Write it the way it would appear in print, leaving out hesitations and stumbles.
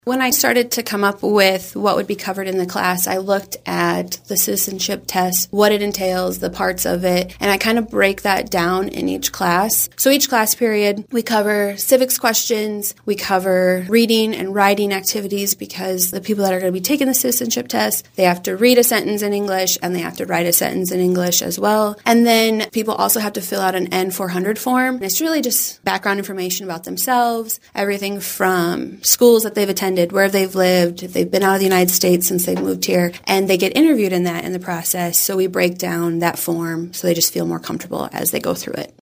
When I started to come up with what would be covered in the class, I looked at the citizenship test, what it entails, the parts of it, and I kind of break that down in each class. So each class period, we cover civics questions, we cover reading and writing activities because the people that are going to be taking the citizenship test, they have to read a sentence in English and they have to write a sentence in English as well. And then people also have to fill out an N400 form. And it's really just background information about themselves, everything from schools that they've attended, where they've lived, if they've been out of the United States since they've moved here, and they get interviewed in the process. So we break down that form so they just feel more comfortable as they go through it.